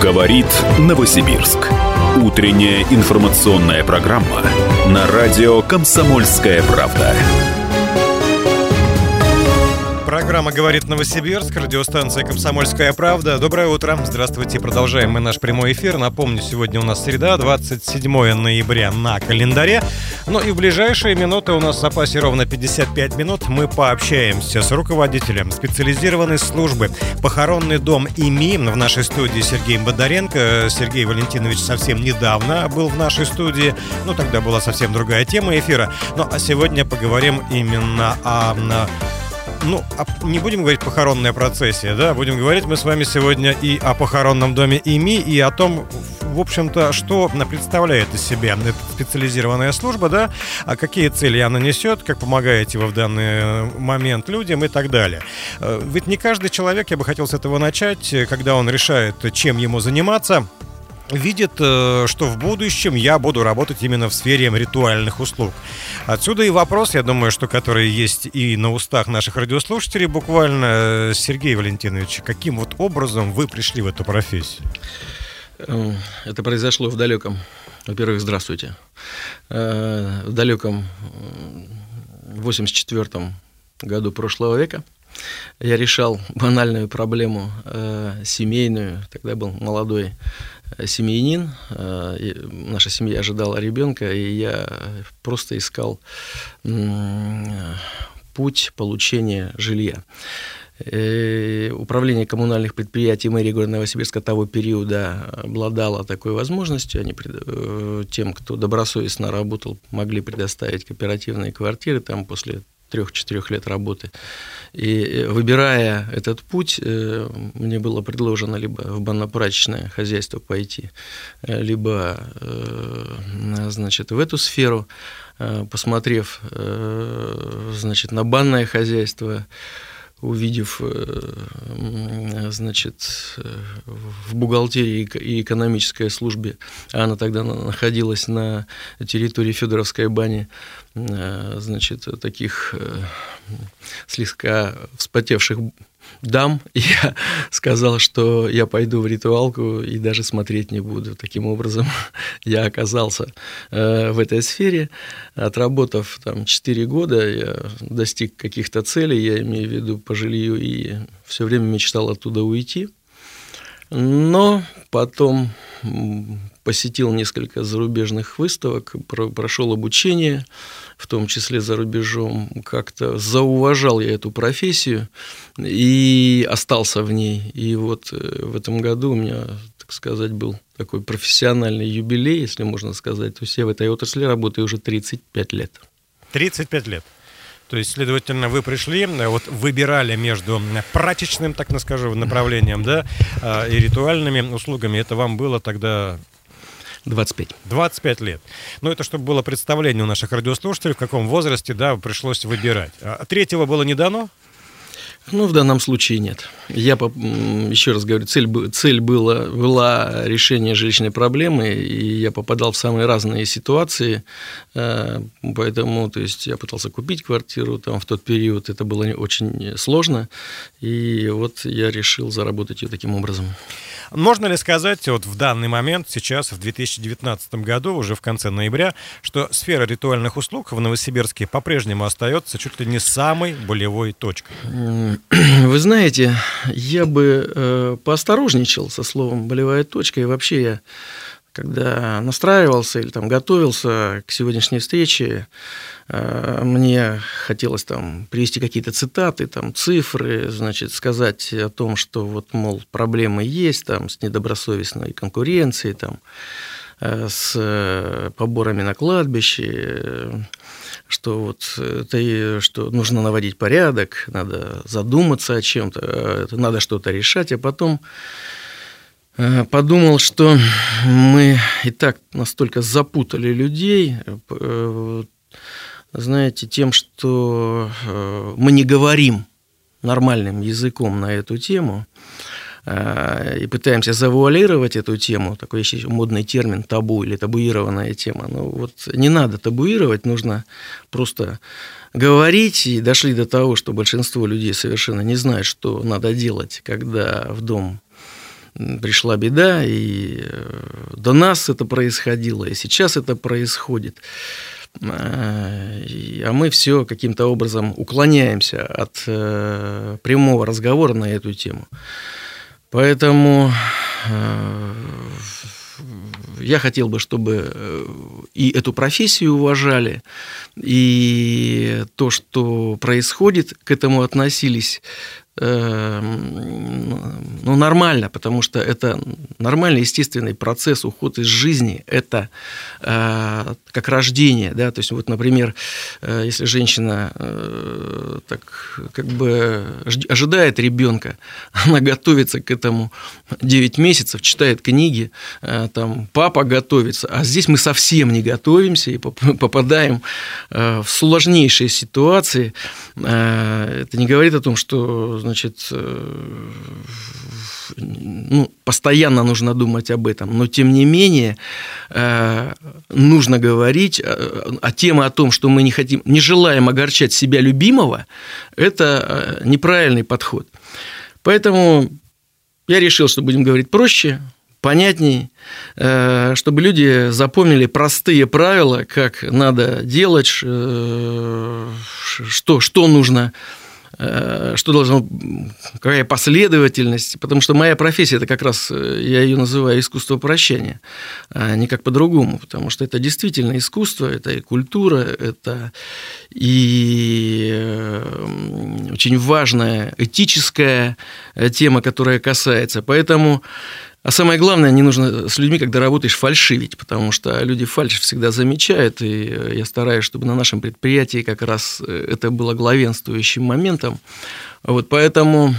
Говорит Новосибирск. Утренняя информационная программа на радио «Комсомольская правда». Программа «Говорит Новосибирск», радиостанция «Комсомольская правда». Доброе утро. Здравствуйте. Продолжаем мы наш прямой эфир. Напомню, сегодня у нас среда, 27 ноября на календаре. Ну и в ближайшие минуты, у нас в запасе ровно 55 минут, мы пообщаемся с руководителем специализированной службы «Похоронный дом ИМИ» в нашей студии Сергеем Бондаренко. Сергей Валентинович совсем недавно был в нашей студии. Ну, тогда была совсем другая тема эфира. Ну, а сегодня поговорим именно о... не будем говорить похоронная процессия, да, будем говорить мы с вами сегодня и о похоронном доме ИМИ, и о том, в общем-то, что представляет из себя эта специализированная служба, да, а какие цели она несет, как помогаете вы в данный момент людям и так далее. Ведь не каждый человек, я бы хотел с этого начать, когда он решает, чем ему заниматься, видит, что в будущем я буду работать именно в сфере ритуальных услуг. Отсюда и вопрос, я думаю, что который есть и на устах наших радиослушателей буквально. Сергей Валентинович, каким вот образом вы пришли в эту профессию? Это произошло в далеком, во-первых, здравствуйте, в далеком 84-м году прошлого века. Я решал банальную проблему семейную, тогда был молодой семьянин, наша семья ожидала ребенка, и я просто искал путь получения жилья. Управление коммунальных предприятий мэрии города Новосибирска того периода обладало такой возможностью. Они тем, кто добросовестно работал, могли предоставить кооперативные квартиры там после 3-4 лет работы. И выбирая этот путь, мне было предложено либо в банно-прачечное хозяйство пойти, либо, значит, в эту сферу. Посмотрев, значит, на банное хозяйство, увидев, значит, в бухгалтерии и экономической службе, она тогда находилась на территории Федоровской бани, значит, таких слегка вспотевших дам, я сказал, что я пойду в ритуалку и даже смотреть не буду. Таким образом, я оказался в этой сфере. Отработав там 4 года, я достиг каких-то целей, я имею в виду по жилью, и все время мечтал оттуда уйти. Но потом посетил несколько зарубежных выставок, прошел обучение, в том числе за рубежом, как-то зауважал я эту профессию и остался в ней. И вот в этом году у меня, так сказать, был такой профессиональный юбилей, если можно сказать. То есть я в этой отрасли работаю уже 35 лет. 35 лет. То есть, следовательно, вы пришли, вот выбирали между прачечным, так скажем, направлением, да, и ритуальными услугами. Это вам было тогда... 25 лет. Ну, это чтобы было представление у наших радиослушателей, в каком возрасте, да, пришлось выбирать. А третьего было не дано? Ну, в данном случае нет. Я, еще раз говорю, цель была решение жилищной проблемы, и я попадал в самые разные ситуации, поэтому, то есть, я пытался купить квартиру, там, в тот период это было очень сложно, и вот я решил заработать ее таким образом. Можно ли сказать, вот в данный момент, сейчас, в 2019 году, уже в конце ноября, что сфера ритуальных услуг в Новосибирске по-прежнему остается чуть ли не самой болевой точкой? Вы знаете, я бы поосторожничал со словом «болевая точка», и вообще я, когда настраивался или там готовился к сегодняшней встрече, мне хотелось там привести какие-то цитаты, там цифры, значит, сказать о том, что вот, мол, проблемы есть там с недобросовестной конкуренцией, там, с поборами на кладбище, что вот это, что нужно наводить порядок, надо задуматься о чем-то, надо что-то решать, а потом подумал, что мы и так настолько запутали людей, знаете, тем, что мы не говорим нормальным языком на эту тему и пытаемся завуалировать эту тему, такой еще модный термин табу или табуированная тема. Ну вот не надо табуировать, нужно просто говорить, и дошли до того, что большинство людей совершенно не знают, что надо делать, когда в дом пришла беда, и до нас это происходило, и сейчас это происходит. А мы все каким-то образом уклоняемся от прямого разговора на эту тему. Поэтому я хотел бы, чтобы и эту профессию уважали, и то, что происходит, к этому относились нормально, потому что это нормальный, естественный процесс, уход из жизни, это как рождение, да, то есть вот, например, если женщина так как бы ожидает ребенка, она готовится к этому 9 месяцев, читает книги, там папа готовится, а здесь мы совсем не готовимся и попадаем в сложнейшие ситуации. Это не говорит о том, что, значит, постоянно нужно думать об этом, но тем не менее нужно говорить, а тема о том, что мы не желаем огорчать себя любимого, это неправильный подход. Поэтому я решил, что будем говорить проще, понятней, чтобы люди запомнили простые правила, как надо делать, что нужно, что должно, какая последовательность, потому что моя профессия – это как раз, я ее называю искусство прощания, а никак по-другому, потому что это действительно искусство, это и культура, это и очень важная этическая тема, которая касается, поэтому… А самое главное, не нужно с людьми, когда работаешь, фальшивить, потому что люди фальшь всегда замечают, и я стараюсь, чтобы на нашем предприятии как раз это было главенствующим моментом. Вот, поэтому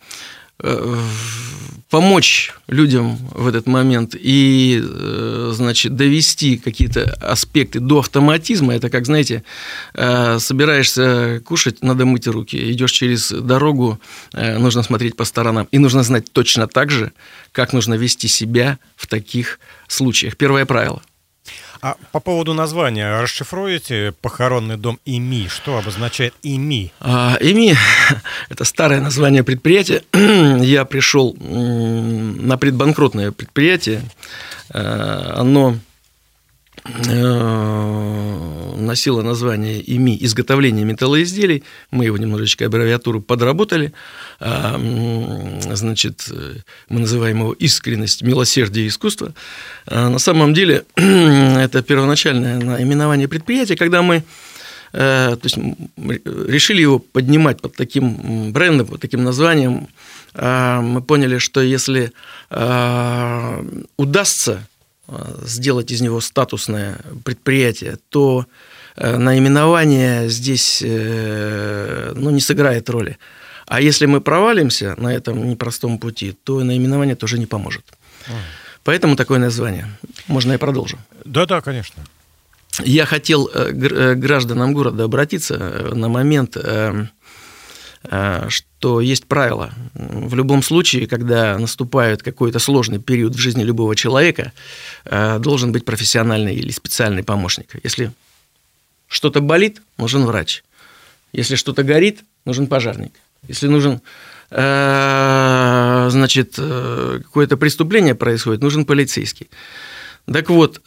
помочь людям в этот момент и, значит, довести какие-то аспекты до автоматизма, это как, знаете, собираешься кушать, надо мыть руки, идешь через дорогу, нужно смотреть по сторонам, и нужно знать точно так же, как нужно вести себя в таких случаях. Первое правило. А по поводу названия расшифруете похоронный дом ИМИ? Что обозначает ИМИ? ИМИ – это старое название предприятия. Я пришел на предбанкротное предприятие. Оно носило название ИМИ «Изготовление металлоизделий». Мы его немножечко аббревиатуру подработали. Значит, мы называем его «Искренность, милосердие и искусство». На самом деле, это первоначальное наименование предприятия, когда мы решили его поднимать под таким брендом, под таким названием. Мы поняли, что если удастся сделать из него статусное предприятие, то наименование здесь не сыграет роли. А если мы провалимся на этом непростом пути, то наименование тоже не поможет. Поэтому такое название. Можно я продолжу? Да, конечно. Я хотел к гражданам города обратиться на момент, что есть правило. В любом случае, когда наступает какой-то сложный период в жизни любого человека, должен быть профессиональный или специальный помощник. Если что-то болит, нужен врач. Если что-то горит, нужен пожарник. Если нужен, значит, какое-то преступление происходит, нужен полицейский. Так вот,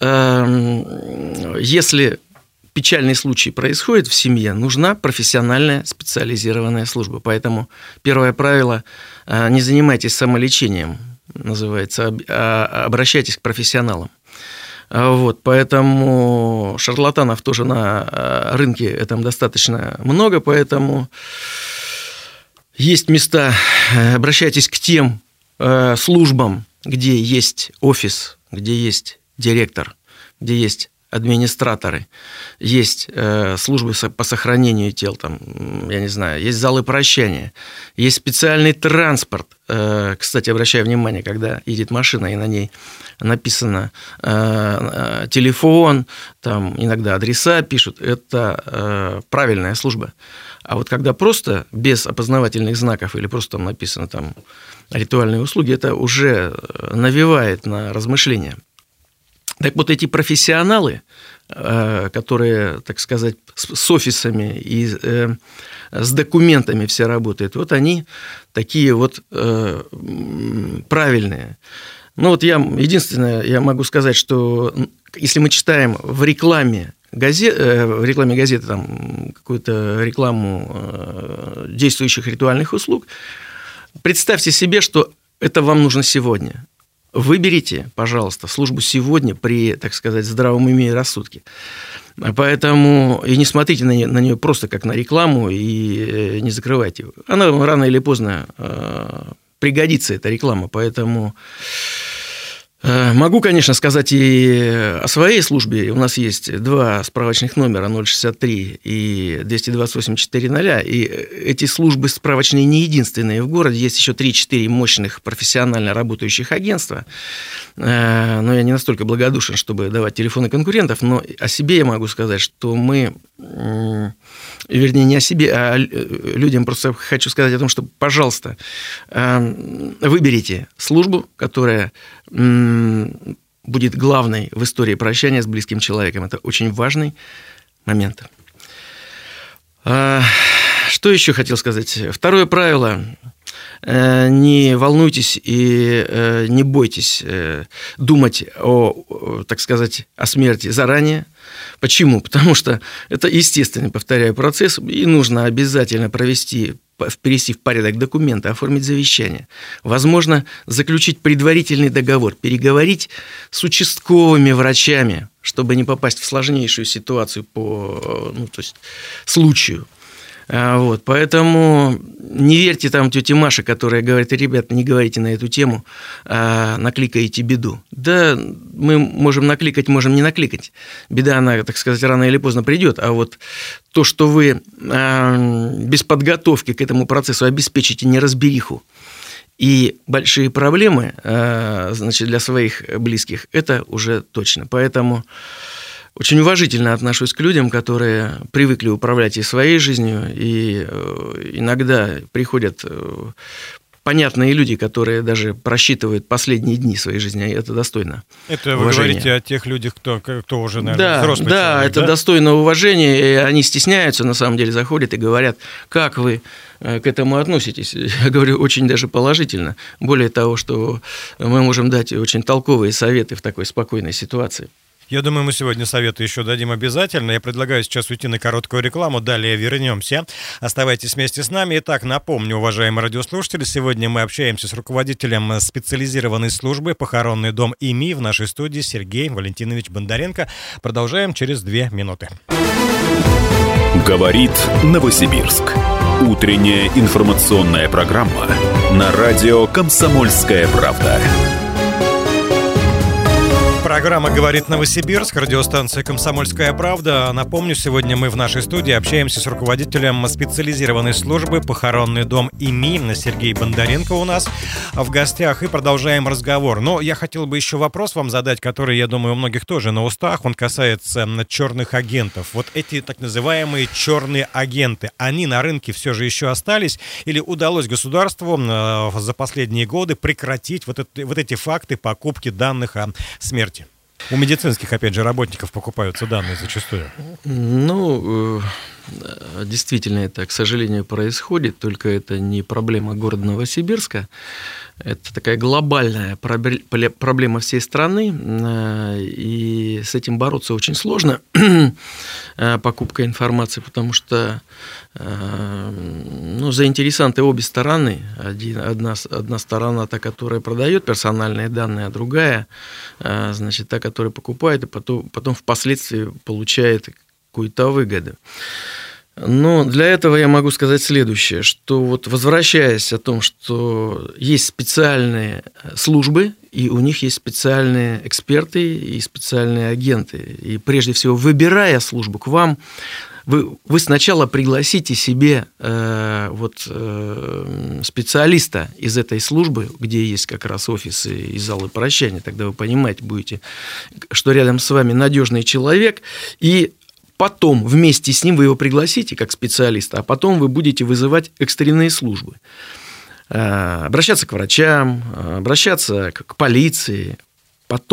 если печальный случай происходит в семье, нужна профессиональная специализированная служба. Поэтому первое правило – не занимайтесь самолечением, называется, а обращайтесь к профессионалам. Вот, поэтому шарлатанов тоже на рынке этом достаточно много, поэтому есть места, обращайтесь к тем службам, где есть офис, где есть директор, где есть администраторы, есть службы по сохранению тел, там, я не знаю, есть залы прощания, есть специальный транспорт. Кстати, обращаю внимание, когда едет машина, и на ней написано телефон, там иногда адреса пишут, это правильная служба. А вот когда просто без опознавательных знаков или просто там написано там ритуальные услуги, это уже навевает на размышления. Так вот, эти профессионалы, которые, так сказать, с офисами и с документами все работают, вот они такие вот правильные. Ну вот единственное, я могу сказать, что если мы читаем в рекламе газеты там какую-то рекламу действующих ритуальных услуг, представьте себе, что это вам нужно сегодня. Выберите, пожалуйста, службу сегодня при, так сказать, здравом уме и рассудке. Поэтому и не смотрите на нее просто как на рекламу и не закрывайте. Она рано или поздно пригодится, эта реклама. Поэтому могу, конечно, сказать и о своей службе. У нас есть 2 справочных номера, 063 и 228-400. И эти службы справочные не единственные в городе. Есть еще 3-4 мощных профессионально работающих агентства. Но я не настолько благодушен, чтобы давать телефоны конкурентов. Но о себе я могу сказать, что мы... Вернее, не о себе, а людям просто хочу сказать о том, что, пожалуйста, выберите службу, которая будет главной в истории прощания с близким человеком. Это очень важный момент. Что еще хотел сказать? Второе правило. Не волнуйтесь и не бойтесь думать так сказать, о смерти заранее. Почему? Потому что это естественный, повторяю, процесс, и нужно обязательно привести в порядок документы, оформить завещание. Возможно, заключить предварительный договор, переговорить с участковыми врачами, чтобы не попасть в сложнейшую ситуацию по случаю. Вот, поэтому не верьте там тете Маше, которая говорит: ребята, не говорите на эту тему, накликаете беду. Да, мы можем накликать, можем не накликать. Беда, она, так сказать, рано или поздно придет. А вот то, что вы без подготовки к этому процессу обеспечите неразбериху и большие проблемы, значит, для своих близких, это уже точно. Поэтому... Очень уважительно отношусь к людям, которые привыкли управлять и своей жизнью, и иногда приходят понятные люди, которые даже просчитывают последние дни своей жизни, и это достойно Это вы уважения. говорите о тех людях, кто уже, наверное, взрослый человек, да, это достойно уважения, и они стесняются, на самом деле, заходят и говорят: как вы к этому относитесь? Я говорю, очень даже положительно. Более того, что мы можем дать очень толковые советы в такой спокойной ситуации. Я думаю, мы сегодня советы еще дадим обязательно. Я предлагаю сейчас уйти на короткую рекламу, далее вернемся. Оставайтесь вместе с нами. Итак, напомню, уважаемые радиослушатели, сегодня мы общаемся с руководителем специализированной службы «Похоронный дом ИМИ» в нашей студии Сергей Валентинович Бондаренко. Продолжаем через 2 минуты. Говорит Новосибирск. Утренняя информационная программа на радио «Комсомольская правда». Программа «Говорит Новосибирск», радиостанция «Комсомольская правда». Напомню, сегодня мы в нашей студии общаемся с руководителем специализированной службы «Похоронный дом ИМИ» Сергей Бондаренко у нас в гостях, и продолжаем разговор. Но я хотел бы еще вопрос вам задать, который, я думаю, у многих тоже на устах. Он касается черных агентов. Вот эти так называемые черные агенты, они на рынке все же еще остались? Или удалось государству за последние годы прекратить вот эти факты покупки данных о смерти? У медицинских, опять же, работников покупаются данные зачастую. Ну, действительно, это, к сожалению, происходит, только это не проблема города Новосибирска. Это такая глобальная проблема всей страны, и с этим бороться очень сложно, покупка информации, потому что заинтересанты обе стороны. Одна сторона, та, которая продает персональные данные, а другая, значит, та, которая покупает, и потом впоследствии получает какую-то выгоду. Но для этого я могу сказать следующее, что вот возвращаясь о том, что есть специальные службы, и у них есть специальные эксперты и специальные агенты. И прежде всего, выбирая службу к вам, вы сначала пригласите себе специалиста из этой службы, где есть как раз офисы и залы прощания, тогда вы понимаете будете, что рядом с вами надежный человек, и потом вместе с ним вы его пригласите как специалиста, а потом вы будете вызывать экстренные службы. Обращаться к врачам, обращаться к полиции, потом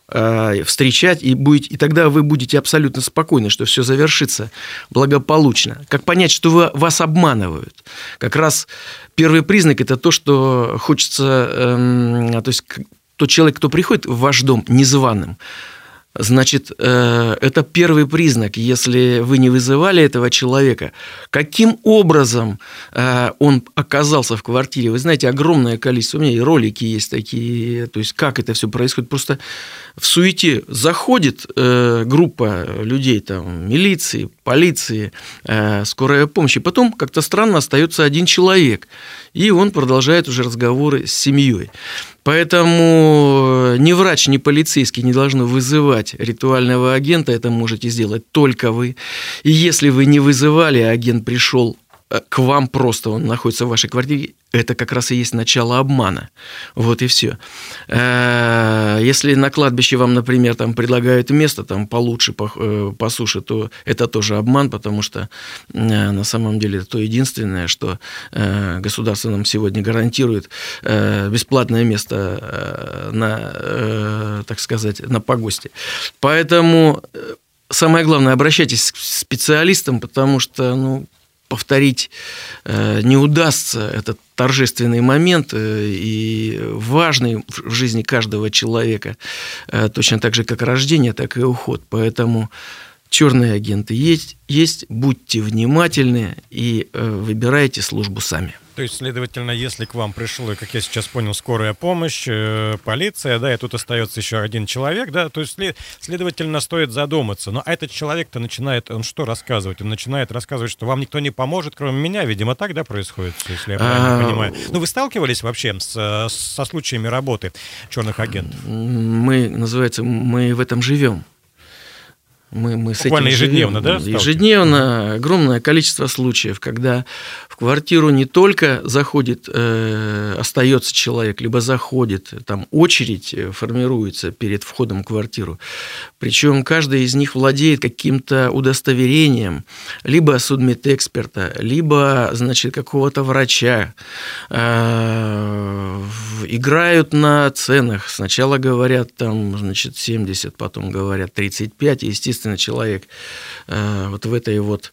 встречать, и тогда вы будете абсолютно спокойны, что все завершится благополучно. Как понять, что вас обманывают? Как раз первый признак – это то, что хочется, то есть тот человек, кто приходит в ваш дом незваным, значит, это первый признак, если вы не вызывали этого человека. Каким образом он оказался в квартире? Вы знаете, огромное количество, у меня и ролики есть такие, то есть как это все происходит. Просто в суете заходит группа людей, там, милиции, полиции, скорая помощь, и потом как-то странно остается один человек, и он продолжает уже разговоры с семьей. Поэтому ни врач, ни полицейский не должны вызывать ритуального агента, это можете сделать только вы. И если вы не вызывали, а агент пришел к вам просто, он находится в вашей квартире, это как раз и есть начало обмана. Вот и все. Если на кладбище вам, например, там предлагают место там получше, по суше, то это тоже обман, потому что на самом деле это то единственное, что государство нам сегодня гарантирует бесплатное место на, так сказать, на погосте. Поэтому самое главное, обращайтесь к специалистам, потому что, повторить не удастся этот торжественный момент и важный в жизни каждого человека, точно так же, как рождение, так и уход. Поэтому черные агенты есть, будьте внимательны и выбирайте службу сами. То есть, следовательно, если к вам пришло, как я сейчас понял, скорая помощь, полиция, да, и тут остается еще один человек, да, то есть, следовательно, стоит задуматься. Но этот человек-то начинает, он что рассказывать? Он начинает рассказывать, что вам никто не поможет, кроме меня, видимо, так, да, происходит, если я правильно понимаю. Вы сталкивались вообще со случаями работы черных агентов? Мы в этом живем. Мы с этим ежедневно, да? Ежедневно огромное количество случаев, когда в квартиру не только заходит, остается человек, либо заходит, там очередь формируется перед входом в квартиру. Причем каждый из них владеет каким-то удостоверением, либо судмедэксперта, либо, значит, какого-то врача. Играют на ценах. Сначала говорят там, значит, 70, потом говорят 35, и, естественно, человек вот в этой вот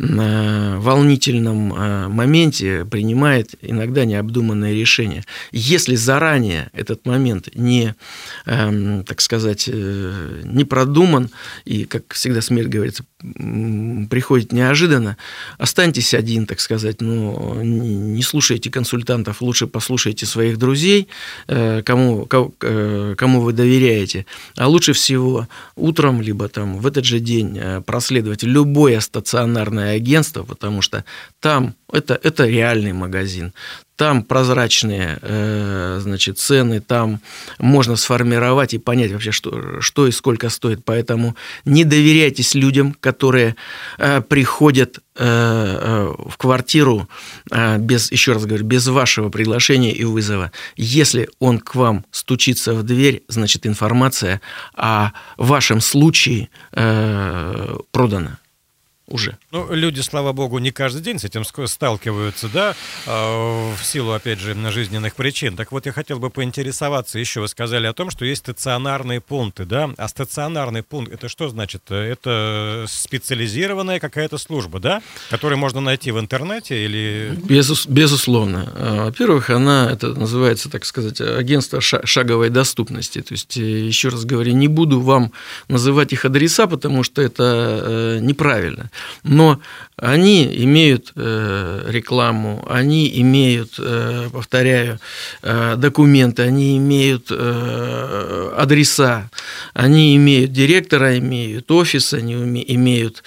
волнительном моменте принимает иногда необдуманные решения. Если заранее этот момент не, так сказать, не продуман, и, как всегда смерть говорится, приходит неожиданно, останьтесь один, так сказать, не слушайте консультантов, лучше послушайте своих друзей, кому вы доверяете, а лучше всего утром, либо там в этот же день проследовать любое стационарное агентство, потому что там это реальный магазин. Там прозрачные, значит, цены, там можно сформировать и понять вообще, что и сколько стоит. Поэтому не доверяйтесь людям, которые приходят в квартиру еще раз говорю, без вашего приглашения и вызова. Если он к вам стучится в дверь, значит, информация о вашем случае продана. Уже. Люди, слава богу, не каждый день с этим сталкиваются, да, в силу, опять же, жизненных причин. Так вот, я хотел бы поинтересоваться еще. Вы сказали о том, что есть стационарные пункты, да? А стационарный пункт, это что значит? Это специализированная какая-то служба, да? Которую можно найти в интернете или... Безусловно. Во-первых, это называется, так сказать, агентство шаговой доступности. То есть, еще раз говорю, не буду вам называть их адреса, потому что это неправильно. Но они имеют рекламу, они имеют, повторяю, документы, они имеют адреса, они имеют директора, имеют офис, они имеют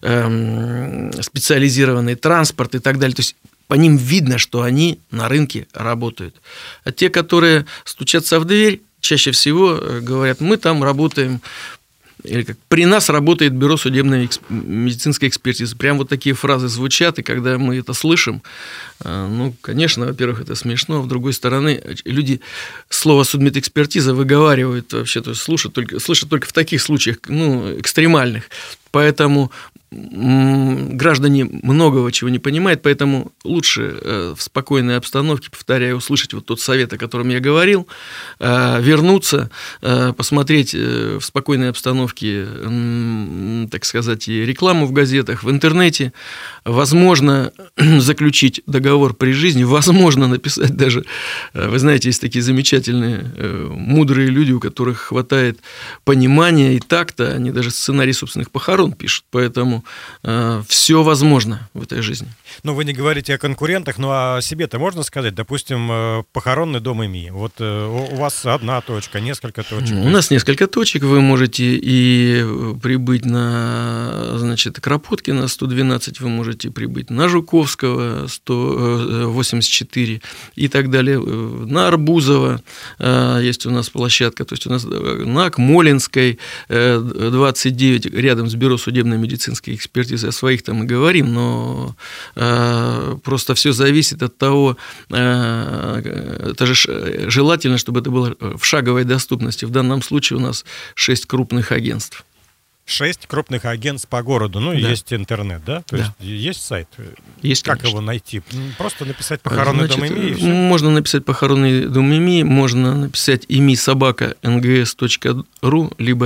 специализированный транспорт и так далее. То есть по ним видно, что они на рынке работают. А те, которые стучатся в дверь, чаще всего говорят: мы там работаем, или как при нас работает бюро судебной медицинской экспертизы. Прям вот такие фразы звучат, и когда мы это слышим, конечно, во-первых, это смешно, а с другой стороны, люди слово судмедэкспертиза выговаривают вообще, то есть слышат только в таких случаях, экстремальных. Поэтому граждане многого чего не понимают, поэтому лучше в спокойной обстановке, повторяю, услышать вот тот совет, о котором я говорил, вернуться, посмотреть в спокойной обстановке, так сказать, и рекламу в газетах, в интернете, возможно, заключить договор при жизни, возможно, написать даже, вы знаете, есть такие замечательные, мудрые люди, у которых хватает понимания и такта, они даже сценарий собственных похорон пишут, поэтому все возможно в этой жизни. Ну, вы не говорите о конкурентах, но о себе-то можно сказать? Допустим, похоронный дом ИМИ. Вот у вас одна точка, несколько точек. У нас несколько точек. Вы можете и прибыть на, значит, Кропоткина 112, вы можете прибыть на Жуковского 184 и так далее. На Арбузова есть у нас площадка, то есть у нас на Акмолинской 29, рядом с бюро судебно-медицинской экспертизы. О своих там мы говорим, но просто все зависит от того, это же желательно, чтобы это было в шаговой доступности. В данном случае у нас 6 крупных агентств. 6 крупных агентств по городу, ну, да. Есть интернет, да? То есть есть сайт? Есть, как конечно. Его найти? Просто написать «Похоронный дом ИМИ» и все? Можно написать «Похоронный дом ИМИ», можно написать imi@ngs.ru, либо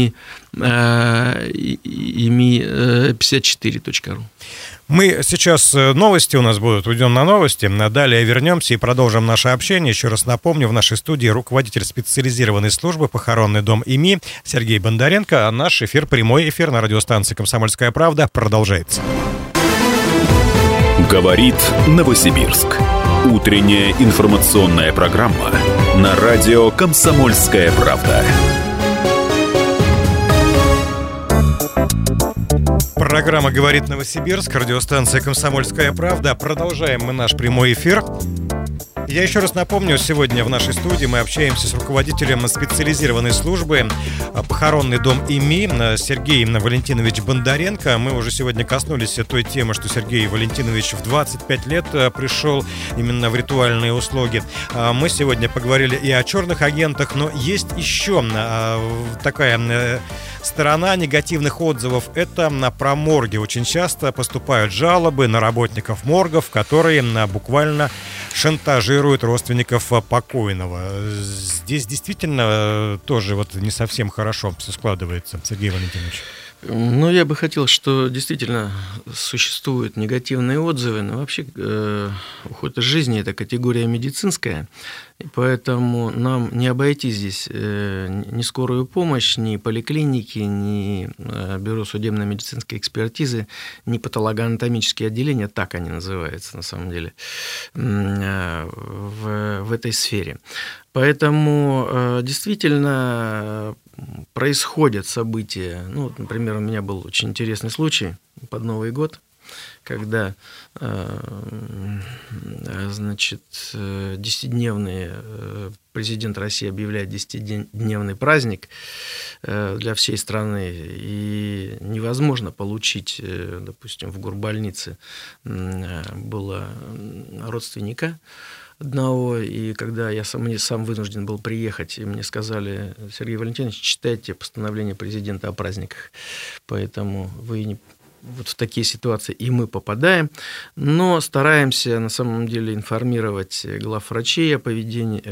imi54.ru. Мы сейчас новости у нас будут, уйдем на новости, далее вернемся и продолжим наше общение. Еще раз напомню, в нашей студии руководитель специализированной службы «Похоронный дом ИМИ» Сергей Бондаренко, а наш эфир, прямой эфир на радиостанции «Комсомольская правда» продолжается. Говорит Новосибирск. Утренняя информационная программа на радио «Комсомольская правда». Программа «Говорит Новосибирск», радиостанция «Комсомольская правда». Продолжаем мы наш прямой эфир. Я еще раз напомню, сегодня в нашей студии мы общаемся с руководителем специализированной службы «Похоронный дом ИМИ» Сергеем Валентиновичем Бондаренко. Мы уже сегодня коснулись той темы, что Сергей Валентинович в 25 лет пришел именно в ритуальные услуги. Мы сегодня поговорили и о черных агентах, но есть еще такая сторона негативных отзывов. Это про морги. Очень часто поступают жалобы на работников моргов, которые буквально шантажируют родственников покойного. Здесь действительно тоже вот не совсем хорошо все складывается, Сергей Валентинович. Ну, я бы хотел, что действительно существуют негативные отзывы, но вообще уход из жизни – это категория медицинская, и поэтому нам не обойти здесь ни скорую помощь, ни поликлиники, ни бюро судебно-медицинской экспертизы, ни патологоанатомические отделения, так они называются на самом деле, в этой сфере. Поэтому действительно происходят события. Ну, вот, например, у меня был очень интересный случай под Новый год, когда, значит, 10-дневный президент России объявляет 10-дневный праздник для всей страны, и невозможно получить, допустим, в горбольнице было родственника одного, и когда я сам вынужден был приехать, и мне сказали: Сергей Валентинович, читайте постановление президента о праздниках, поэтому вы не... Вот в такие ситуации и мы попадаем, но стараемся на самом деле информировать главврачей о поведении,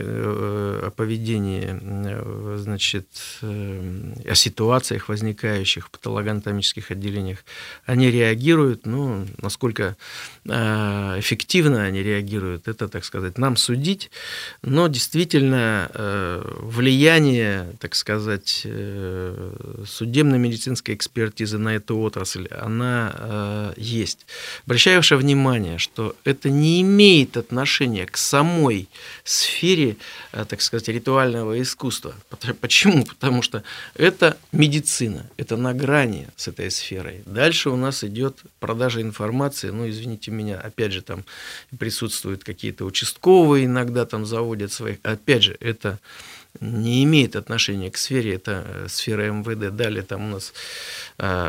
значит, о ситуациях, возникающих в патологоанатомических отделениях. Они реагируют, ну, насколько эффективно они реагируют, это, так сказать, нам судить, но действительно влияние, так сказать, судебно-медицинской экспертизы на эту отрасль, она есть. Обращаю ваше внимание, что это не имеет отношения к самой сфере, так сказать, ритуального искусства. Почему? Потому что это медицина, это на грани с этой сферой. Дальше у нас идет продажа информации, ну, извините меня, опять же, там присутствуют какие-то участковые, иногда там заводят своих, опять же, это не имеет отношения к сфере, это сфера МВД. Далее там у нас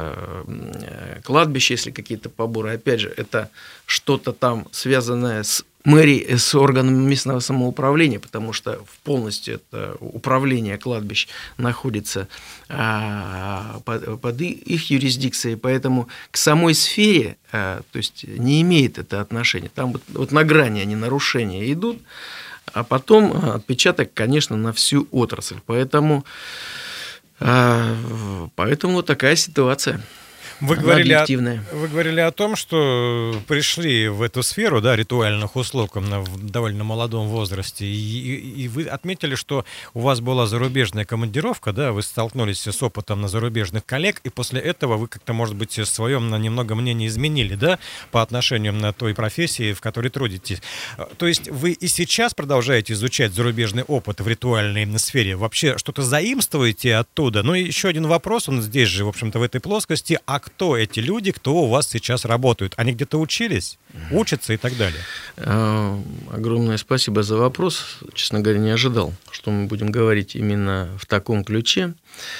кладбище, если какие-то поборы. Опять же, это что-то там связанное с мэрии с органами местного самоуправления, потому что полностью это управление кладбищ находится под их юрисдикцией, поэтому к самой сфере, то есть не имеет это отношения. Там вот на грани они нарушения идут, а потом отпечаток, конечно, на всю отрасль. Поэтому вот такая ситуация. Вы говорили о том, что пришли в эту сферу, да, ритуальных услуг в довольно молодом возрасте, и вы отметили, что у вас была зарубежная командировка, да, вы столкнулись с опытом на зарубежных коллег, и после этого вы как-то, может быть, свое немного мнение изменили, да, по отношению на той профессии, в которой трудитесь. То есть вы и сейчас продолжаете изучать зарубежный опыт в ритуальной сфере, вообще что-то заимствуете оттуда? Ну и еще один вопрос, он здесь же, в общем-то, в этой плоскости, кто эти люди, кто у вас сейчас работают? Они где-то учились, учатся и так далее? Огромное спасибо за вопрос. Честно говоря, не ожидал, что мы будем говорить именно в таком ключе.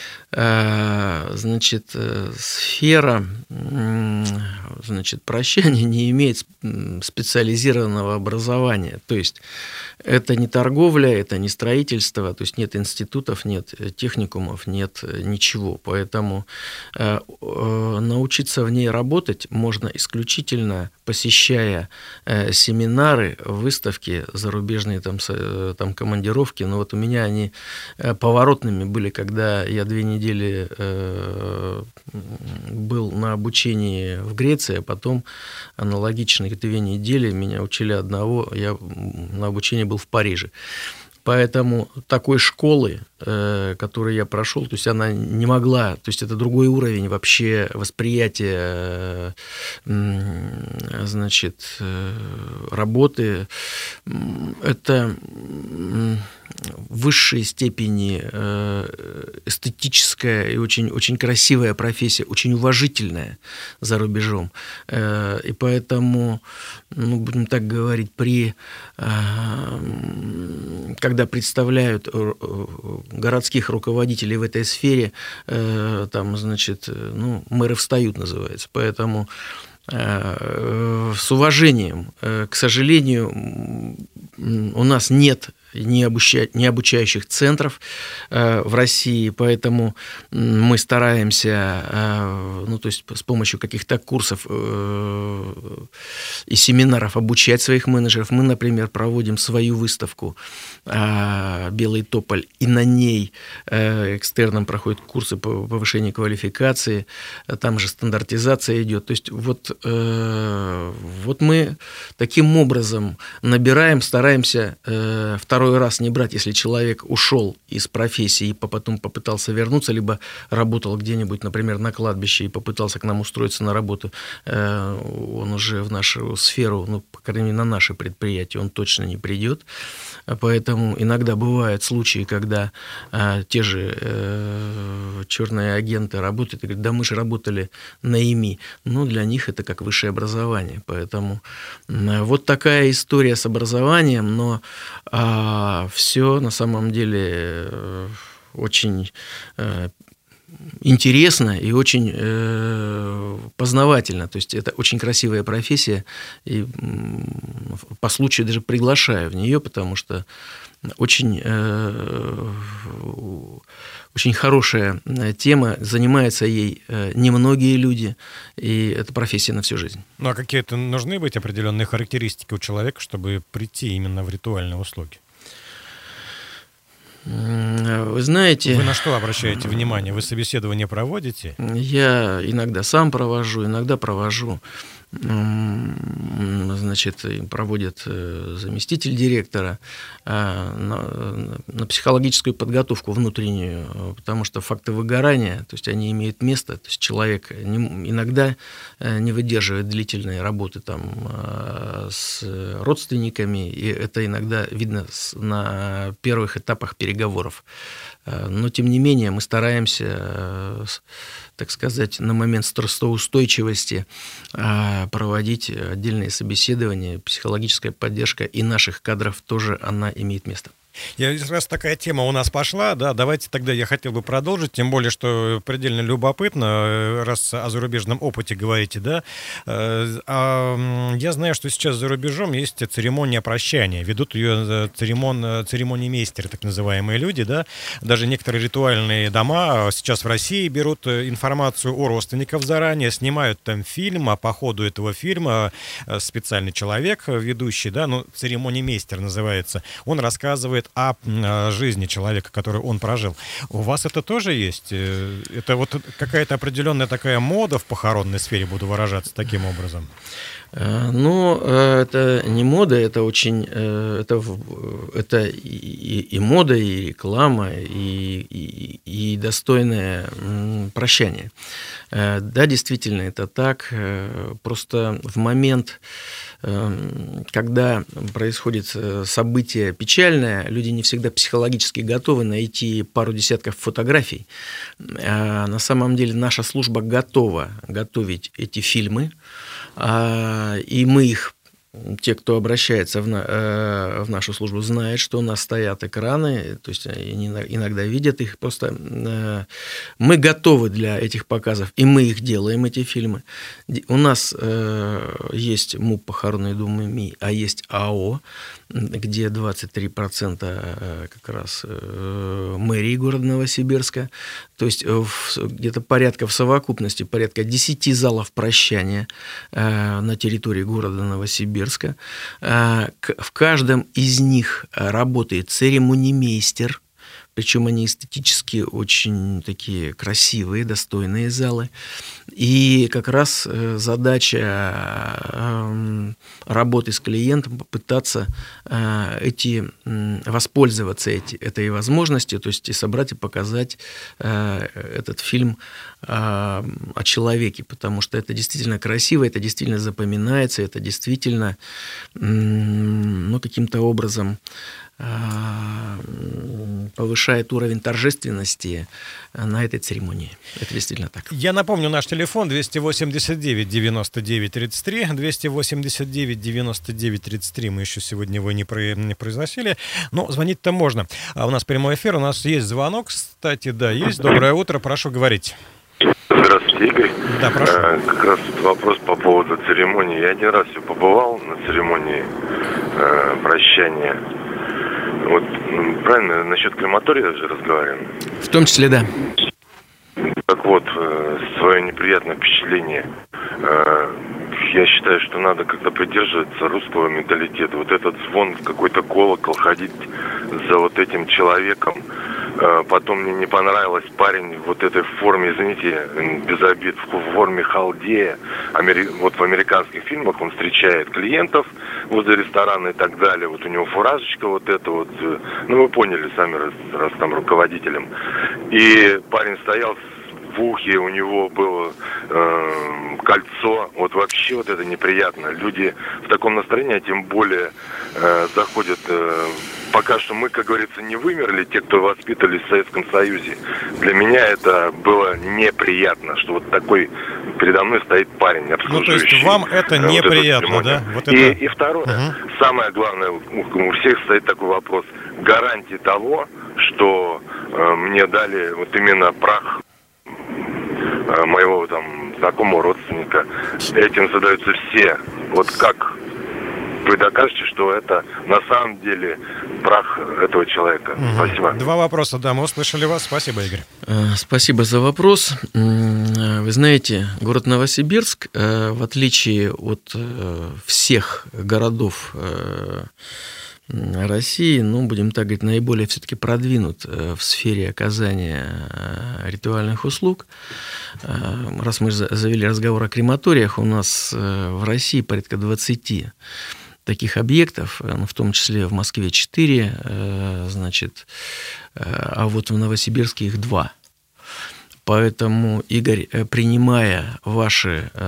Значит, сфера, значит, прощания не имеет специализированного образования. То есть это не торговля, это не строительство, то есть нет институтов, нет техникумов, нет ничего. Поэтому научиться в ней работать можно исключительно посещая семинары, выставки, зарубежные там командировки. Но вот у меня они поворотными были, когда я 2 недели был на обучении в Греции, а потом аналогичных 2 недели меня учили одного, я на обучении был в Париже. Поэтому такой школы, которую я прошел, то есть она не могла, то есть это другой уровень вообще восприятия, значит, работы. Это в высшей степени эстетическая и очень, очень красивая профессия, очень уважительная за рубежом. И поэтому, будем так говорить, когда представляют городских руководителей в этой сфере, там, значит, мэры встают, называется. Поэтому с уважением, к сожалению, у нас нет не обучающих центров в России, поэтому мы стараемся, то есть с помощью каких-то курсов и семинаров обучать своих менеджеров. Мы, например, проводим свою выставку «Белый тополь», и на ней экстерном проходят курсы по повышению квалификации, там же стандартизация идет. То есть вот мы таким образом набираем, стараемся второй раз не брать, если человек ушел из профессии и потом попытался вернуться, либо работал где-нибудь, например, на кладбище и попытался к нам устроиться на работу, он уже в нашу сферу, по крайней мере, на наше предприятие, он точно не придет. Поэтому иногда бывают случаи, когда те же черные агенты работают и говорят: да мы же работали на ИМИ. Но для них это как высшее образование. Поэтому вот такая история с образованием, но все на самом деле очень интересно и очень познавательно. То есть это очень красивая профессия, и по случаю даже приглашаю в нее, потому что очень хорошая тема, занимаются ей немногие люди, и это профессия на всю жизнь. А какие-то нужны быть определенные характеристики у человека, чтобы прийти именно в ритуальные услуги? Вы знаете... Вы на что обращаете внимание? Вы собеседование проводите? Я иногда сам провожу, иногда провожу. Значит, проводит заместитель директора на психологическую подготовку внутреннюю, потому что факты выгорания, то есть они имеют место, то есть человек иногда не выдерживает длительной работы там с родственниками, и это иногда видно на первых этапах переговоров. Но, тем не менее, мы стараемся, так сказать, на момент стрессоустойчивости проводить отдельные собеседования, психологическая поддержка и наших кадров тоже она имеет место. Раз такая тема у нас пошла, да, давайте тогда я хотел бы продолжить, тем более, что предельно любопытно, раз о зарубежном опыте говорите, да. Я знаю, что сейчас за рубежом есть церемония прощания, ведут ее церемониймейстеры, так называемые люди, да. Даже некоторые ритуальные дома сейчас в России берут информацию о родственниках заранее, снимают там фильм, а по ходу этого фильма специальный человек, ведущий, да, ну, церемониймейстер называется, он рассказывает о жизни человека, который он прожил. У вас это тоже есть? Это вот какая-то определенная такая мода в похоронной сфере, буду выражаться таким образом? Ну, это не мода, это очень, это и мода, и реклама, и достойное прощание. Да, действительно, это так. Просто в момент, когда происходит событие печальное, люди не всегда психологически готовы найти пару десятков фотографий. На самом деле наша служба готова готовить эти фильмы, и мы их, те, кто обращается в нашу службу, знают, что у нас стоят экраны, то есть они иногда видят их. Просто мы готовы для этих показов, и мы их делаем, эти фильмы. У нас есть МУП «Похоронный дом ИМИ», а есть АО, где 23% как раз мэрии города Новосибирска. То есть где-то в совокупности порядка 10 залов прощания на территории города Новосибирска. В каждом из них работает церемониймейстер, причем они эстетически очень такие красивые, достойные залы. И как раз задача работы с клиентом попытаться воспользоваться этой возможностью, то есть и собрать и показать этот фильм о человеке, потому что это действительно красиво, это действительно запоминается, это действительно каким-то образом повышает уровень торжественности на этой церемонии. Это действительно так. Я напомню, наш телефон 289-99-33, 289-99-33, мы еще сегодня его не произносили, но звонить-то можно. А у нас прямой эфир, у нас есть звонок, кстати, да, есть. Доброе утро, прошу говорить. Здравствуйте, Игорь. Да, прошу. Как раз вопрос по поводу церемонии. Я один раз побывал на церемонии прощания. Вот, правильно, насчет крематория же разговариваем? В том числе, да. Так вот, свое неприятное впечатление. Я считаю, что надо как-то придерживаться русского менталитета. Вот этот звон в какой-то колокол, ходить за вот этим человеком. Потом мне не понравилось парень вот этой форме, извините, без обид, в форме халдея. Вот в американских фильмах он встречает клиентов возле ресторана и так далее. Вот у него фуражечка вот эта вот, вы поняли сами, раз там руководителем. И парень стоял в ухе, у него было кольцо. Вот вообще вот это неприятно. Люди в таком настроении, а тем более заходят... Пока что мы, как говорится, не вымерли, те, кто воспитывались в Советском Союзе. Для меня это было неприятно, что вот такой передо мной стоит парень, обслуживающий. Ну, то есть вам это неприятно, да? Вот и второе, самое главное, у всех стоит такой вопрос. Гарантии того, что мне дали вот именно прах моего там знакомого родственника. Этим задаются все. Вот как вы докажете, что это на самом деле прах этого человека? Спасибо. Два вопроса, да, мы услышали вас. Спасибо, Игорь. Спасибо за вопрос. Вы знаете, город Новосибирск, в отличие от всех городов России, будем так говорить, наиболее все-таки продвинут в сфере оказания ритуальных услуг. Раз мы завели разговор о крематориях, у нас в России порядка 20 таких объектов, в том числе в Москве 4, а вот в Новосибирске их 2. Поэтому, Игорь, принимая ваш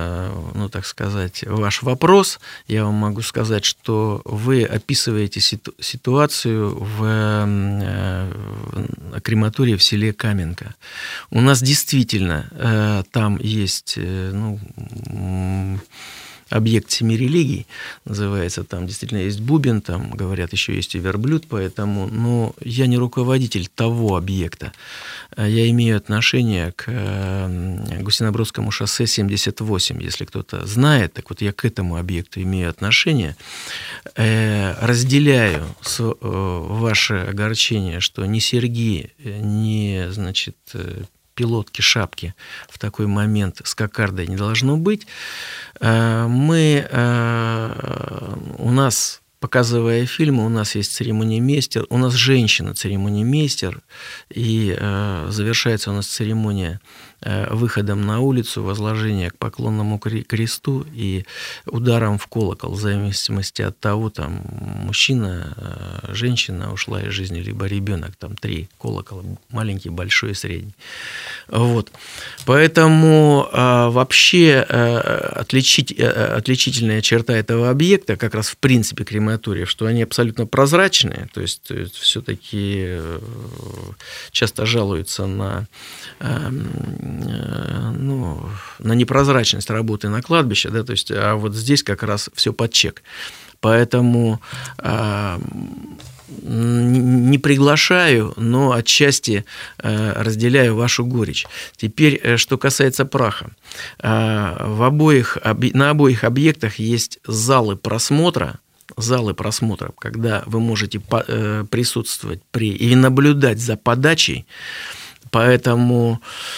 вопрос, я вам могу сказать, что вы описываете ситуацию в крематории в селе Каменка. У нас действительно там есть объект 7 религий, называется, там действительно есть бубен, там, говорят, еще есть и верблюд, поэтому, но я не руководитель того объекта. Я имею отношение к Гусинобродскому шоссе 78, если кто-то знает, так вот я к этому объекту имею отношение. Разделяю ваше огорчение, что ни серьги, ни, значит, пилотки, шапки в такой момент с кокардой не должно быть. У нас, показывая фильмы, у нас есть церемонимейстер, у нас женщина-церемонимейстер, и завершается у нас церемония выходом на улицу, возложение к поклонному кресту и ударом в колокол, в зависимости от того, там, мужчина, женщина ушла из жизни, либо ребенок, там 3 колокола, маленький, большой и средний. Вот. Поэтому вообще отличительная черта этого объекта, как раз в принципе крематориев, что они абсолютно прозрачные, то есть все-таки часто жалуются на непрозрачность работы на кладбище, да, то есть, а вот здесь как раз все под чек. Поэтому не приглашаю, но отчасти разделяю вашу горечь. Теперь, что касается праха. На обоих объектах есть залы просмотра, когда вы можете присутствовать и наблюдать за подачей. Поэтому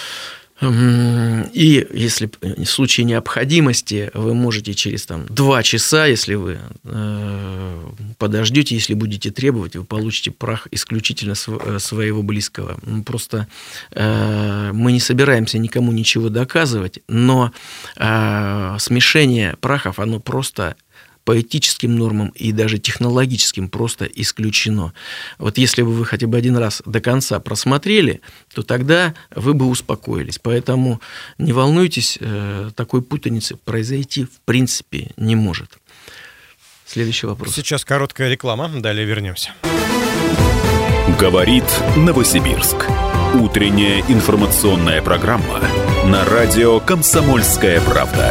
и если в случае необходимости вы можете через 2 часа, если вы подождете, если будете требовать, вы получите прах исключительно своего близкого. Просто мы не собираемся никому ничего доказывать, но смешение прахов, оно просто по этическим нормам и даже технологическим просто исключено. Вот если бы вы хотя бы один раз до конца просмотрели, то тогда вы бы успокоились. Поэтому не волнуйтесь, такой путаницы произойти в принципе не может. Следующий вопрос. Сейчас короткая реклама, далее вернемся. Говорит Новосибирск. Утренняя информационная программа на радио «Комсомольская правда».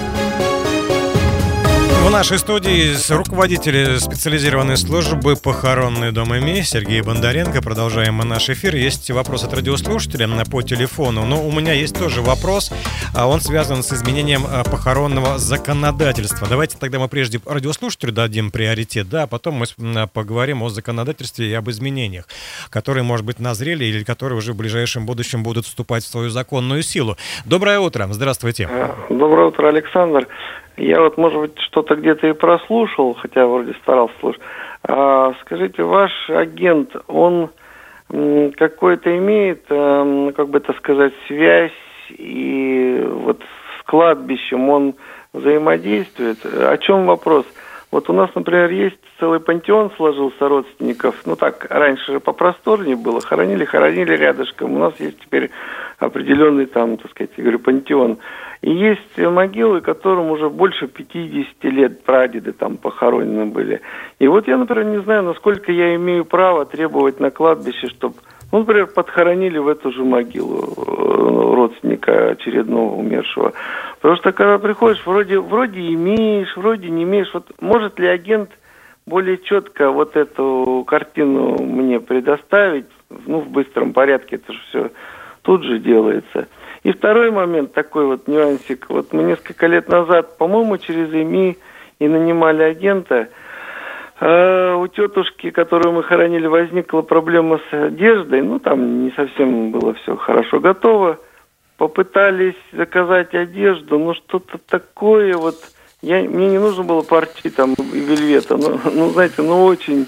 В нашей студии руководитель специализированной службы «Похоронный дом ИМЕ» Сергей Бондаренко. Продолжаем мы наш эфир. Есть вопрос от радиослушателя по телефону, но у меня есть тоже вопрос. Он связан с изменением похоронного законодательства. Давайте тогда мы прежде радиослушателю дадим приоритет, да, а потом мы поговорим о законодательстве и об изменениях, которые, может быть, назрели или которые уже в ближайшем будущем будут вступать в свою законную силу. Доброе утро. Здравствуйте. Доброе утро, Александр. Я вот, может быть, что-то где-то и прослушал, хотя вроде старался слушать. Скажите, ваш агент, он какой-то имеет, как бы это сказать, связь и вот с кладбищем он взаимодействует? О чем вопрос? Вот у нас, например, есть целый пантеон сложился родственников. Ну так, раньше же попросторнее было. Хоронили рядышком. У нас есть теперь определенный там, так сказать, я говорю, пантеон. И есть могилы, которым уже больше 50 лет прадеды там похоронены были. И вот я, например, не знаю, насколько я имею право требовать на кладбище, чтобы, например, подхоронили в эту же могилу родственника очередного умершего. Потому что когда приходишь, вроде имеешь, вроде не имеешь. Вот может ли агент более четко вот эту картину мне предоставить? В быстром порядке это же все тут же делается. И второй момент, такой вот нюансик. Вот мы несколько лет назад, по-моему, через ИМИ и нанимали агента. У тетушки, которую мы хоронили, возникла проблема с одеждой. Там не совсем было все хорошо готово. Попытались заказать одежду, что-то такое вот. Мне не нужно было партии там вельвета, знаете, очень...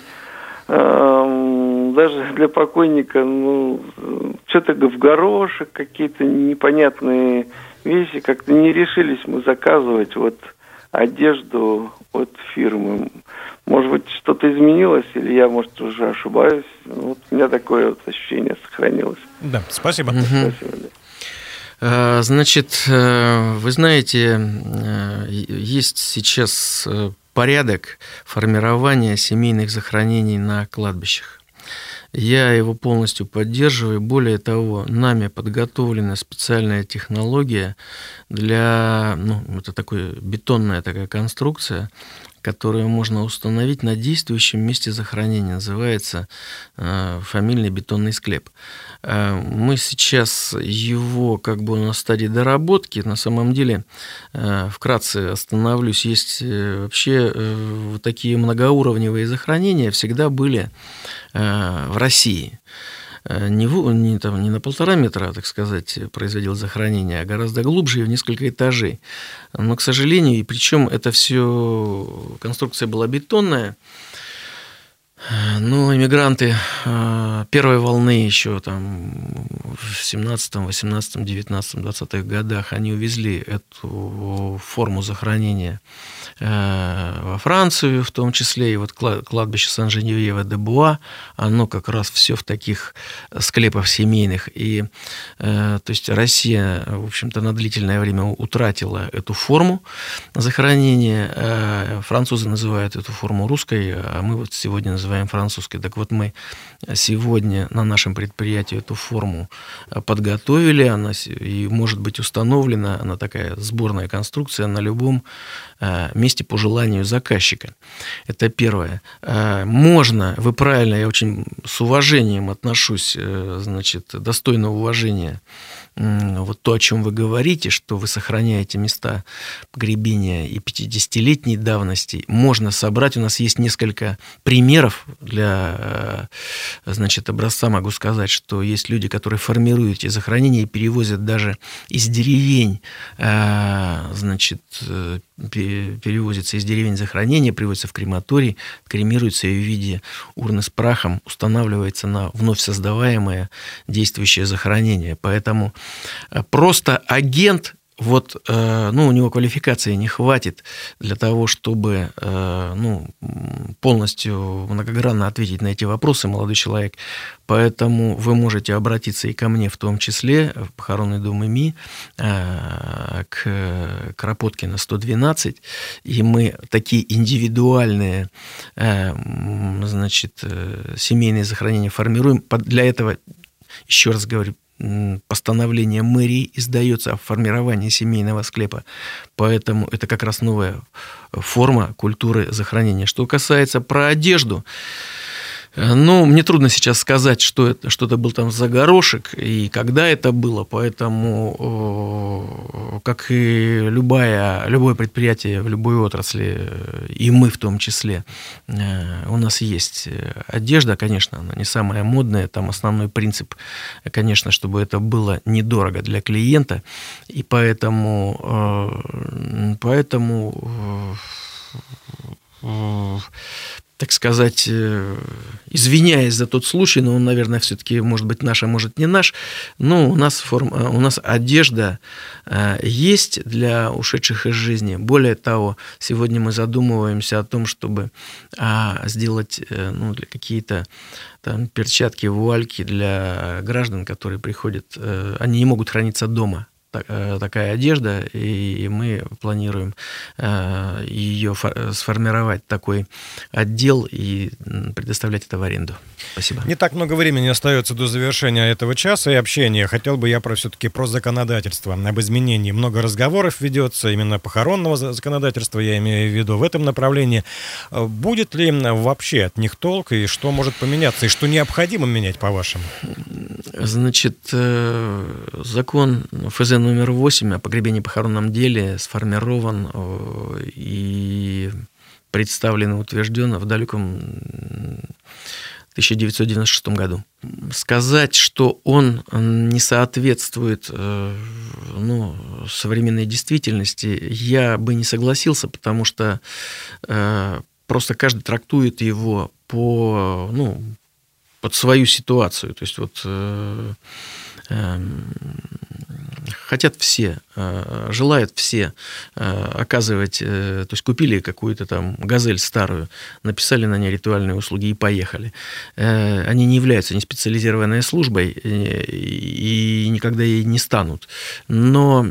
даже для покойника, что-то в горошек, какие-то непонятные вещи. Как-то не решились мы заказывать вот одежду от фирмы. Может быть, что-то изменилось, или я, может, уже ошибаюсь. У меня такое вот ощущение сохранилось. Да, спасибо. Спасибо, да. Значит, вы знаете, есть сейчас порядок формирования семейных захоронений на кладбищах. Я его полностью поддерживаю. Более того, нами подготовлена специальная технология для, это бетонная такая конструкция, которую можно установить на действующем месте захоронения. Называется фамильный бетонный склеп. Мы сейчас его на стадии доработки. На самом деле, вкратце остановлюсь, есть вообще такие многоуровневые захоронения всегда были в России. Не на 1,5 метра, так сказать, производил захоронение, а гораздо глубже и в несколько этажей. Но, к сожалению, и причем это все конструкция была бетонная, но иммигранты первой волны еще в 17, 18, 19, 20-х годах они увезли эту форму захоронения во Францию, в том числе, и кладбище Сан-Женевьева-де-Буа, оно как раз все в таких склепах семейных. И, то есть, Россия, в общем-то, на длительное время утратила эту форму захоронения. Французы называют эту форму русской, а мы сегодня называем французской. Так вот, мы сегодня на нашем предприятии эту форму подготовили, она и может быть установлена, она такая сборная конструкция на любом месте по желанию заказчика. Это первое. Можно, вы правильно, я очень с уважением отношусь, достойно уважения, то, о чем вы говорите, что вы сохраняете места погребения и 50-летней давности, можно собрать. У нас есть несколько примеров для образца. Могу сказать, что есть люди, которые формируют эти захоронения и перевозят даже из деревень, перевозится из деревень захоронения, приводится в крематорий, кремируется и в виде урны с прахом устанавливается на вновь создаваемое действующее захоронение. Поэтому просто агент, у него квалификации не хватит для того, чтобы полностью многогранно ответить на эти вопросы, молодой человек. Поэтому вы можете обратиться и ко мне, в том числе, в похоронный дом ИМИ, к Кропоткина, 112, и мы такие индивидуальные, семейные захоронения формируем. Для этого, еще раз говорю, постановление мэрии издается о формировании семейного склепа. Поэтому это как раз новая форма культуры захоронения. Что касается про одежду, мне трудно сейчас сказать, что это был там за горошек и когда это было, поэтому, как и любое предприятие в любой отрасли, и мы в том числе, у нас есть одежда, конечно, она не самая модная, там основной принцип, конечно, чтобы это было недорого для клиента, и поэтому так сказать, извиняясь за тот случай, но он, наверное, все-таки может быть наш, а может не наш, но у нас одежда есть для ушедших из жизни. Более того, сегодня мы задумываемся о том, чтобы сделать для какие-то перчатки, вуальки для граждан, которые приходят, они не могут храниться дома. Такая одежда, и мы планируем ее сформировать, такой отдел, и предоставлять это в аренду. Спасибо. Не так много времени остается до завершения этого часа и общения. Хотел бы я все-таки про законодательство. Об изменении много разговоров ведется, именно похоронного законодательства, я имею в виду, в этом направлении. Будет ли вообще от них толк, и что может поменяться, и что необходимо менять, по-вашему? Закон ФЗ номер 8 о погребении и похоронном деле сформирован и представлен и утвержден в далеком 1996 году. Сказать, что он не соответствует современной действительности, я бы не согласился, потому что просто каждый трактует его под свою ситуацию. То есть хотят все, желают все оказывать, то есть купили какую-то там «Газель» старую, написали на ней ритуальные услуги и поехали. Они не являются ни специализированной службой и никогда ей не станут. Но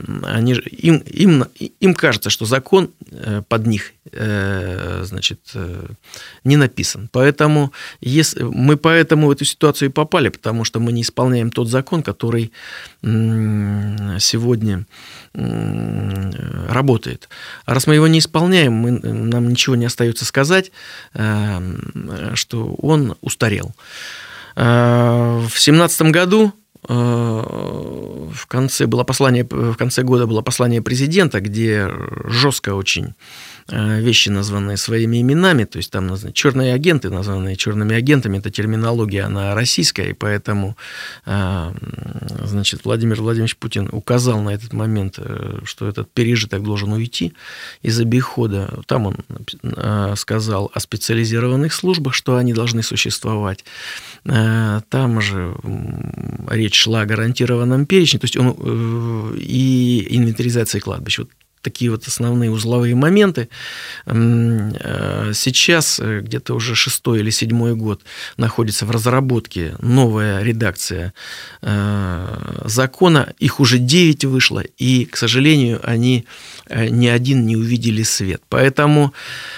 им кажется, что закон под них, значит, не написан. Поэтому мы в эту ситуацию и попали, потому что мы не исполняем тот закон, который сегодня работает. А раз мы его не исполняем, нам ничего не остается сказать, что он устарел. В 2017 году в конце года было послание президента, где жестко очень вещи, названные своими именами, то есть там черные агенты, названные черными агентами, это терминология, она российская, и поэтому, значит, Владимир Владимирович Путин указал на этот момент, что этот пережиток должен уйти из обихода. Там он сказал о специализированных службах, что они должны существовать. Там же речь шла о гарантированном перечне, то есть и инвентаризации кладбищ. Вот такие вот основные узловые моменты. Сейчас где-то уже 6-й или 7-й год находится в разработке новая редакция закона. Их уже 9 вышло, и, к сожалению, они ни один не увидели свет. Поэтому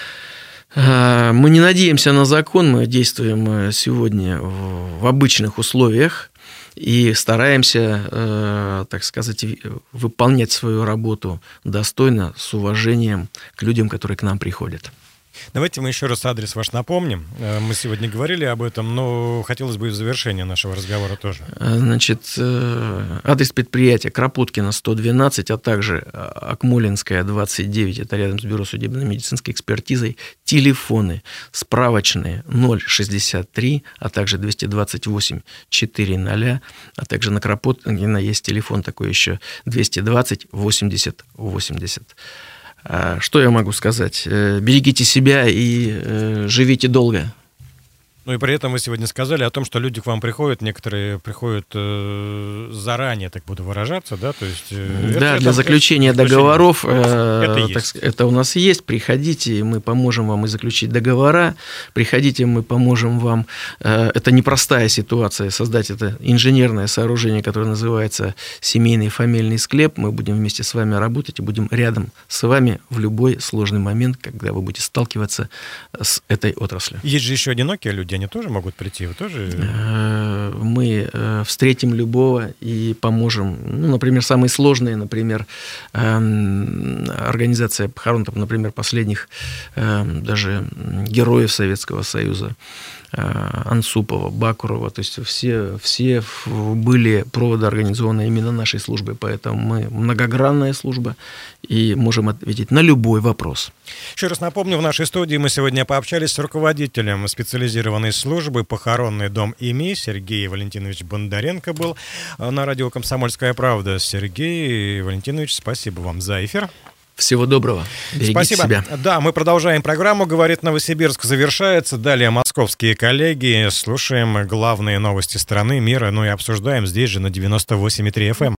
мы не надеемся на закон, мы действуем сегодня в обычных условиях и стараемся, так сказать, выполнять свою работу достойно, с уважением к людям, которые к нам приходят. Давайте мы еще раз адрес ваш напомним. Мы сегодня говорили об этом, но хотелось бы и в завершении нашего разговора тоже. Значит, адрес предприятия Кропоткина, 112, а также Акмолинская, 29, это рядом с бюро судебно-медицинской экспертизой. Телефоны справочные 063, а также 228 400, а также на Кропоткина есть телефон такой еще 220 80 80. Что я могу сказать? Берегите себя и живите долго. Ну и при этом вы сегодня сказали о том, что люди к вам приходят, некоторые приходят заранее, так буду выражаться, да? То есть, да, для заключения договоров это у нас есть. Приходите, мы поможем вам и заключить договора. Приходите, мы поможем вам. Это непростая ситуация, создать это инженерное сооружение, которое называется семейный фамильный склеп. Мы будем вместе с вами работать и будем рядом с вами в любой сложный момент, когда вы будете сталкиваться с этой отраслью. Есть же еще одинокие люди, они тоже могут прийти, вы тоже? Мы встретим любого и поможем. Ну, например, самые сложные, например, организация похорон, например, последних даже героев Советского Союза, Ансупова, Бакурова, то есть все были проводы организованы именно нашей службой, поэтому мы многогранная служба и можем ответить на любой вопрос. Еще раз напомню, в нашей студии мы сегодня пообщались с руководителем специализированной службы «Похоронный дом ИМИ» Сергей Валентинович Бондаренко был на радио «Комсомольская правда». Сергей Валентинович, спасибо вам за эфир. Всего доброго. Берегите Спасибо. себя. Да, мы продолжаем программу. «Говорит Новосибирск» завершается. Далее московские коллеги. Слушаем главные новости страны, мира, ну и обсуждаем здесь же на 98,3 FM.